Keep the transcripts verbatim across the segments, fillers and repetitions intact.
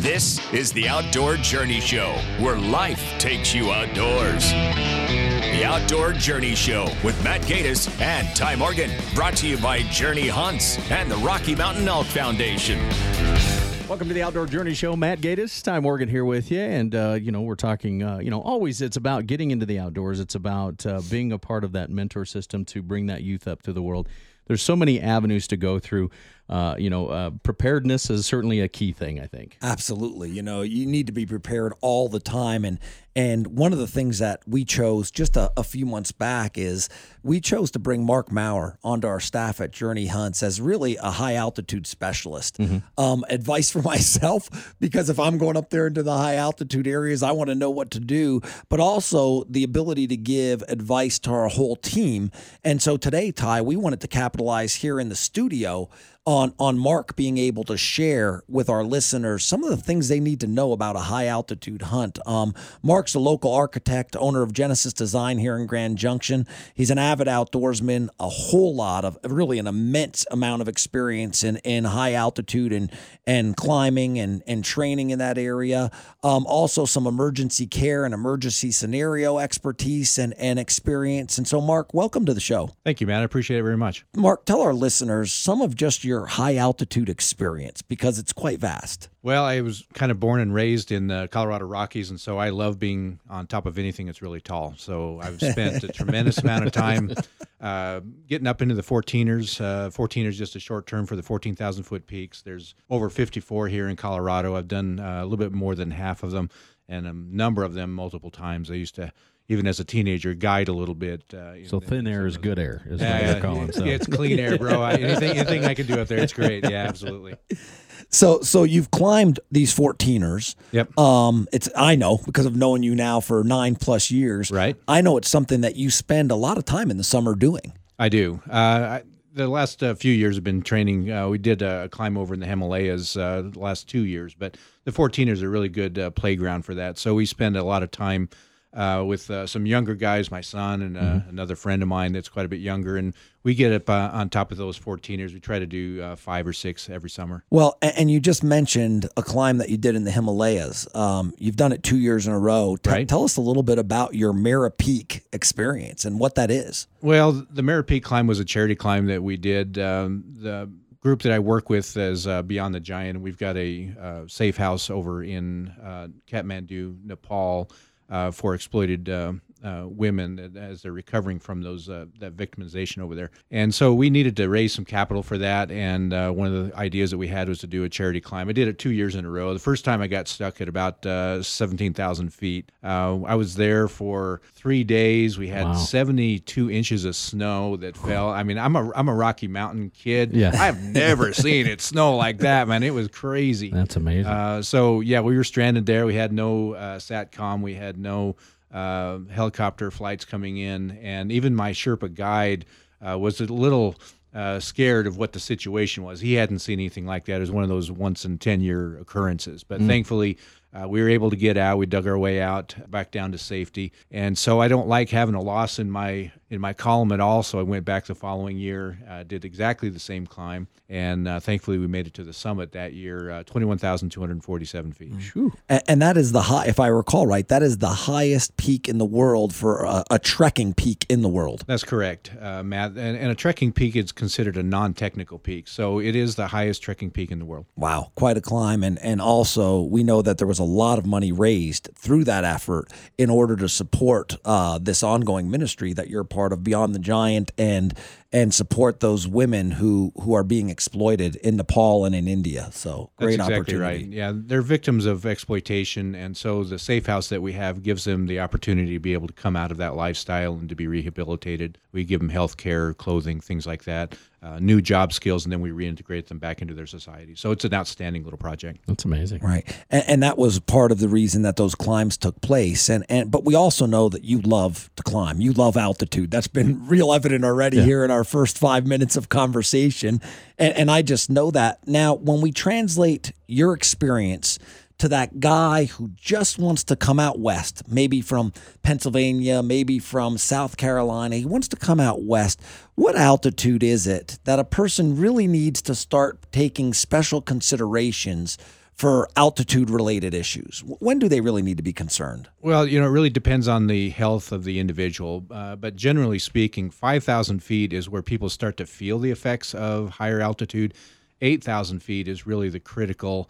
This is the Outdoor Journey Show, where life takes you outdoors. The Outdoor Journey Show with Matt Gaddis and Ty Morgan, brought to you by Journey Hunts and the Rocky Mountain Elk Foundation. Welcome to the Outdoor Journey Show. Matt Gaddis, Ty Morgan here with you. And, uh, you know, we're talking, uh, you know, always it's about getting into the outdoors. It's about uh, being a part of that mentor system to bring that youth up to the world. There's so many avenues to go through. Uh, you know, uh, preparedness is certainly a key thing, I think. Absolutely. You know, you need to be prepared all the time. And and one of the things that we chose just a, a few months back is we chose to bring Mark Maurer onto our staff at Journey Hunts as really a high altitude specialist. Mm-hmm. Um, advice for myself, because if I'm going up there into the high altitude areas, I want to know what to do, but also the ability to give advice to our whole team. And so today, Ty, we wanted to capitalize here in the studio on on Mark being able to share with our listeners some of the things they need to know about a high altitude hunt. Um, Mark's a local architect, owner of Genesis Design here in Grand Junction. He's an avid outdoorsman, a whole lot of, really an immense amount of experience in, in high altitude and and climbing and, and training in that area. Um, also some emergency care and emergency scenario expertise and, and experience. And so, Mark, welcome to the show. Thank you, Matt. I appreciate it very much. Mark, tell our listeners some of just your high altitude experience, because it's quite vast. Well, I was kind of born and raised in the Colorado Rockies, and so I love being on top of anything that's really tall. So I've spent a tremendous amount of time uh, getting up into the fourteeners. Uh, fourteeners just a short term for the fourteen thousand foot peaks. There's over fifty-four here in Colorado. I've done uh, a little bit more than half of them, and a number of them multiple times. I used to, even as a teenager, guide a little bit. Uh, so thin air is good air, is yeah, what yeah, you're calling. So. Yeah, it's clean air, bro. I, anything, anything I can do up there, it's great. Yeah, absolutely. So, so you've climbed these fourteeners. Yep. Um, it's I know because of knowing you now for nine plus years. Right. I know it's something that you spend a lot of time in the summer doing. I do. Uh, I, the last uh, few years have been training. Uh, we did a climb over in the Himalayas uh, the last two years, but the fourteeners are a really good uh, playground for that. So we spend a lot of time Uh, with uh, some younger guys, my son and uh, mm-hmm. another friend of mine that's quite a bit younger, and we get up uh, on top of those fourteeners. We try to do uh, five or six every summer. Well, and you just mentioned a climb that you did in the Himalayas. Um, you've done it two years in a row. T- right. Tell us a little bit about your Mera Peak experience and what that is. Well, the Mera Peak climb was a charity climb that we did. Um, the group that I work with is uh, Beyond the Giant. We've got a uh, safe house over in uh, Kathmandu, Nepal, Uh, for exploited uh, uh, women as they're recovering from those uh, that victimization over there. And so we needed to raise some capital for that, and uh, one of the ideas that we had was to do a charity climb. I did it two years in a row. The first time I got stuck at about uh, seventeen thousand feet. Uh, I was there for three days. We had wow. seventy-two inches of snow that fell. I mean, I'm a I'm a Rocky Mountain kid. Yeah. I've never seen it snow like that, man. It was crazy. That's amazing. Uh, so, yeah, we were stranded there. We had no uh, SATCOM. We had no uh, helicopter flights coming in. And even my Sherpa guide uh, was a little uh, scared of what the situation was. He hadn't seen anything like that. It was one of those once in ten year occurrences. But mm. thankfully, Uh, we were able to get out. We dug our way out back down to safety. And so I don't like having a loss in my in my column at all. So I went back the following year, uh, did exactly the same climb. And uh, thankfully, we made it to the summit that year, uh, twenty-one thousand two hundred forty-seven feet. Mm. And, and that is the high, if I recall right, that is the highest peak in the world for a, a trekking peak in the world. That's correct, uh, Matt. And, and a trekking peak is considered a non-technical peak. So it is the highest trekking peak in the world. Wow, quite a climb. And, and also, we know that there was a lot of money raised through that effort in order to support uh, this ongoing ministry that you're a part of, Beyond the Giant, and and support those women who, who are being exploited in Nepal and in India. So great That's exactly opportunity. Right. Yeah, they're victims of exploitation, and so the safe house that we have gives them the opportunity to be able to come out of that lifestyle and to be rehabilitated. We give them health care, clothing, things like that, uh, new job skills, and then we reintegrate them back into their society. So it's an outstanding little project. That's amazing. Right. And, and that was part of the reason that those climbs took place. And, and but we also know that you love to climb. You love altitude. That's been real evident already yeah. here in our first five minutes of conversation. And, and I just know that. Now, when we translate your experience to that guy who just wants to come out west, maybe from Pennsylvania, maybe from South Carolina, he wants to come out west, what altitude is it that a person really needs to start taking special considerations for altitude-related issues? When do they really need to be concerned? Well, you know, it really depends on the health of the individual. Uh, but generally speaking, five thousand feet is where people start to feel the effects of higher altitude. eight thousand feet is really the critical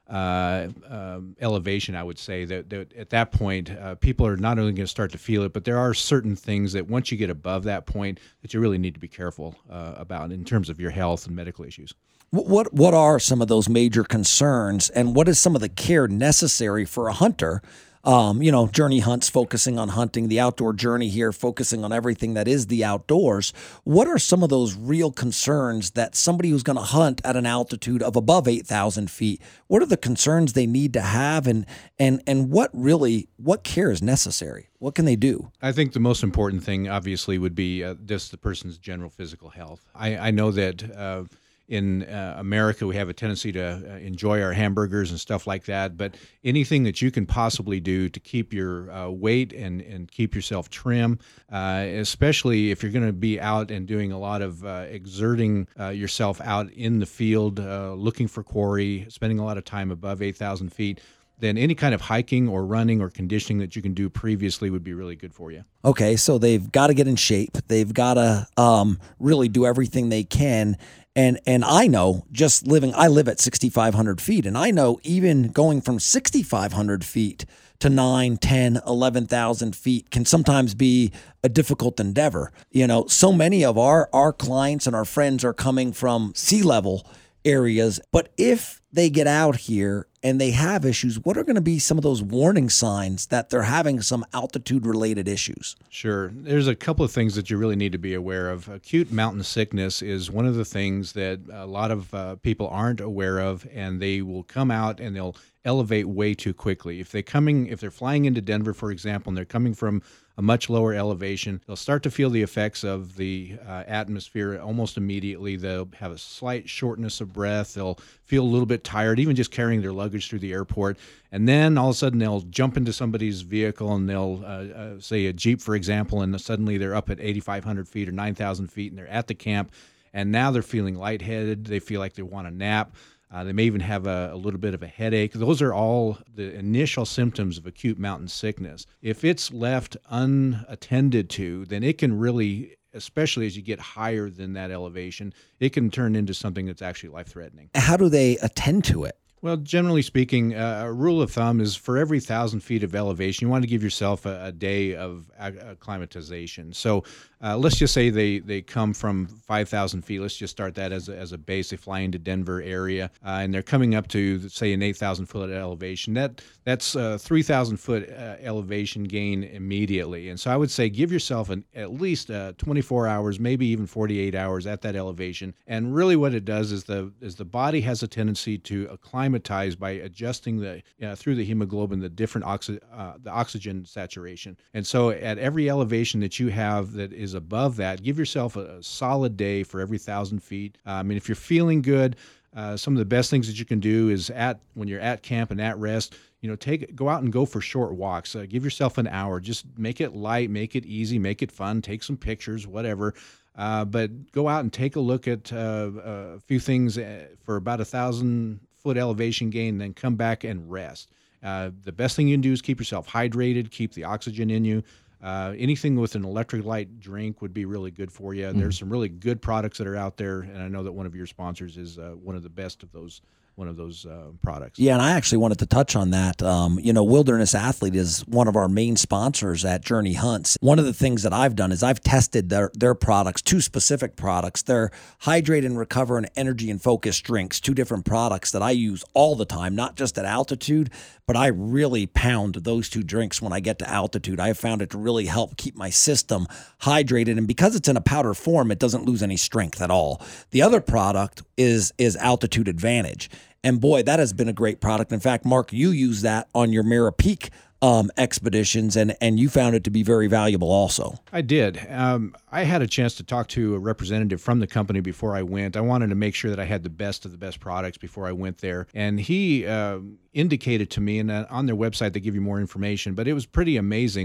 uh, um, elevation, I would say. That, that at that point, uh, people are not only going to start to feel it, but there are certain things that once you get above that point that you really need to be careful uh, about in terms of your health and medical issues. What what are some of those major concerns, and what is some of the care necessary for a hunter? Um, you know, Journey Hunts focusing on hunting, the Outdoor Journey here focusing on everything that is the outdoors. What are some of those real concerns that somebody who's going to hunt at an altitude of above eight thousand feet, what are the concerns they need to have, and and and what really, what care is necessary? What can they do? I think the most important thing, obviously, would be uh, just the person's general physical health. I, I know that uh, in uh, America, we have a tendency to uh, enjoy our hamburgers and stuff like that, but anything that you can possibly do to keep your uh, weight and, and keep yourself trim, uh, especially if you're going to be out and doing a lot of uh, exerting uh, yourself out in the field, uh, looking for quarry, spending a lot of time above eight thousand feet, then any kind of hiking or running or conditioning that you can do previously would be really good for you. Okay, so they've got to get in shape. They've got to um, really do everything they can. And and I know, just living, I live at sixty-five hundred feet, and I know even going from sixty-five hundred feet to nine, ten, eleven thousand feet can sometimes be a difficult endeavor. You know, so many of our, our clients and our friends are coming from sea level areas, but if they get out here and they have issues, what are going to be some of those warning signs that they're having some altitude-related issues? Sure. There's a couple of things that you really need to be aware of. Acute mountain sickness is one of the things that a lot of uh, people aren't aware of, and they will come out and they'll elevate way too quickly. If they're coming, if they're flying into Denver, for example, and they're coming from a much lower elevation, they'll start to feel the effects of the uh, atmosphere almost immediately. They'll have a slight shortness of breath. They'll feel a little bit tired, even just carrying their luggage through the airport. And then all of a sudden they'll jump into somebody's vehicle and they'll uh, uh, say a Jeep, for example, and suddenly they're up at eighty-five hundred feet or nine thousand feet and they're at the camp. And now they're feeling lightheaded. They feel like they want to nap. Uh, they may even have a, a little bit of a headache. Those are all the initial symptoms of acute mountain sickness. If it's left unattended to, then it can really, especially as you get higher than that elevation, it can turn into something that's actually life-threatening. How do they attend to it? Well, generally speaking, uh, a rule of thumb is for every thousand feet of elevation, you want to give yourself a, a day of acclimatization. So uh, let's just say they, they come from five thousand feet. Let's just start that as a, as a base. They fly into Denver area, uh, and they're coming up to, say, an eight thousand foot elevation. That That's a three thousand foot uh, elevation gain immediately. And so I would say give yourself an, at least uh, twenty-four hours, maybe even forty-eight hours at that elevation. And really what it does is the is the body has a tendency to acclimatize by adjusting the uh, through the hemoglobin the different oxy, uh, the oxygen saturation. And so at every elevation that you have that is above that, give yourself a, a solid day for every thousand feet. Uh, I mean, if you're feeling good, uh, some of the best things that you can do is at when you're at camp and at rest, you know, take go out and go for short walks. Uh, give yourself an hour. Just make it light, make it easy, make it fun. Take some pictures, whatever. Uh, but go out and take a look at uh, a few things for about a thousand foot elevation gain, then come back and rest. Uh, the best thing you can do is keep yourself hydrated, keep the oxygen in you. Uh, anything with an electrolyte drink would be really good for you. Mm-hmm. There's some really good products that are out there, and I know that one of your sponsors is uh, one of the best of those one of those uh, products. Yeah, and I actually wanted to touch on that. Um, you know, Wilderness Athlete is one of our main sponsors at Journey Hunts. One of the things that I've done is I've tested their their products, two specific products. They're Hydrate and Recover and Energy and Focus drinks, two different products that I use all the time, not just at altitude, but I really pound those two drinks when I get to altitude. I have found it to really help keep my system hydrated, and because it's in a powder form, it doesn't lose any strength at all. The other product is is Altitude Advantage. And boy, that has been a great product. In fact, Mark, you use that on your Mira Peak um, expeditions, and, and you found it to be very valuable also. I did. Um, I had a chance to talk to a representative from the company before I went. I wanted to make sure that I had the best of the best products before I went there. And he uh, indicated to me, and on their website they give you more information, but it was pretty amazing that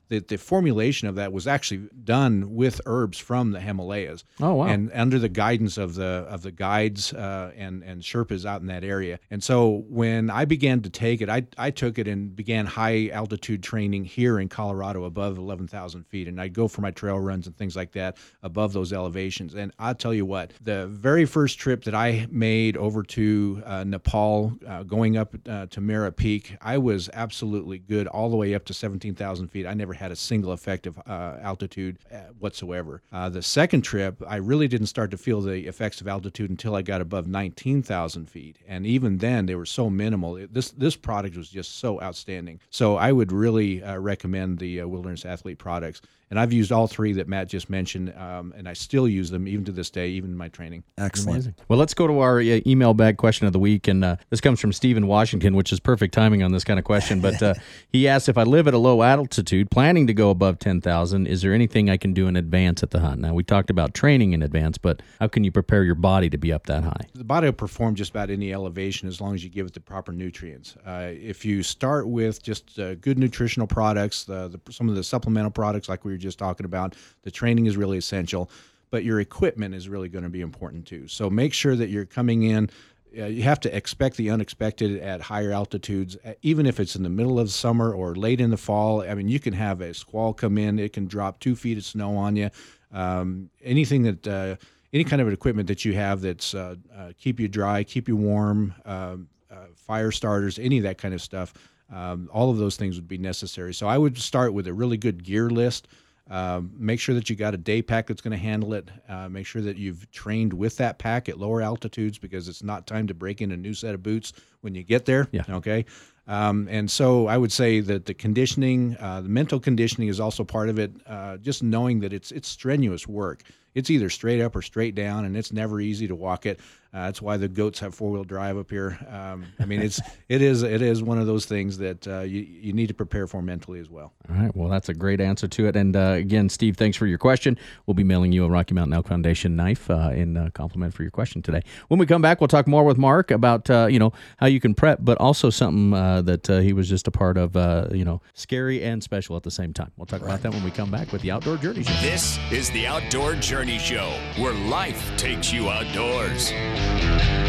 the, the formulation of that was actually done with herbs from the Himalayas. Oh, wow. And under the guidance of the of the guides uh, and, and Sherpas out in that area. And so when I began to take it, I, I took it and began high altitude training here in Colorado above eleven thousand feet. And I'd go for my trail runs and things like that above those elevations. And I'll tell you what, the very first trip that I made over to uh, Nepal, uh, going up uh, to Mera Peak, I was absolutely good all the way up to seventeen thousand feet. I never had a single effective uh, altitude uh, whatsoever. Uh, the second trip, I really didn't start to feel the effects of altitude until I got above nineteen thousand feet. And even then, they were so minimal. It, this this product was just so outstanding. So I would really uh, recommend the uh, Wilderness Athlete products. And I've used all three that Matt just mentioned, um, and I still use them even to this day, even in my training. Excellent. Amazing. Well, let's go to our uh, email bag question of the week, and uh, this comes from Stephen Washington, which is perfect timing on this kind of question. But uh, he asked, if I live at a low altitude, planning to go above ten thousand, is there anything I can do in advance at the hunt? Now, we talked about training in advance, but how can you prepare your body to be up that high? The body will perform just about any elevation as long as you give it the proper nutrients. Uh, if you start with just uh, good nutritional products, the, the, some of the supplemental products like we were just talking about, the training is really essential, but your equipment is really going to be important too. So make sure that you're coming in. Uh, you have to expect the unexpected at higher altitudes, uh, even if it's in the middle of summer or late in the fall. I mean, you can have a squall come in. It can drop two feet of snow on you. Um, anything that, uh, any kind of equipment that you have that's uh, uh, keep you dry, keep you warm, uh, uh, fire starters, any of that kind of stuff, um, all of those things would be necessary. So I would start with a really good gear list. Um, make sure that you got a day pack that's going to handle it. Uh, make sure that you've trained with that pack at lower altitudes, because it's not time to break in a new set of boots when you get there. Yeah. Okay. Um, and so I would say that the conditioning, uh, the mental conditioning is also part of it. Uh, just knowing that it's it's strenuous work. It's either straight up or straight down, and it's never easy to walk it. Uh, that's why the goats have four-wheel drive up here. Um, I mean, it's it is it is one of those things that uh, you you need to prepare for mentally as well. All right. Well, that's a great answer to it. And uh, again, Steve, thanks for your question. We'll be mailing you a Rocky Mountain Elk Foundation knife uh, in uh, compliment for your question today. When we come back, we'll talk more with Mark about uh, you know how you can prep, but also something uh, that uh, he was just a part of. Uh, you know, scary and special at the same time. We'll talk about that when we come back with the Outdoor Journey Show. This is the Outdoor Journey Show, where life takes you outdoors.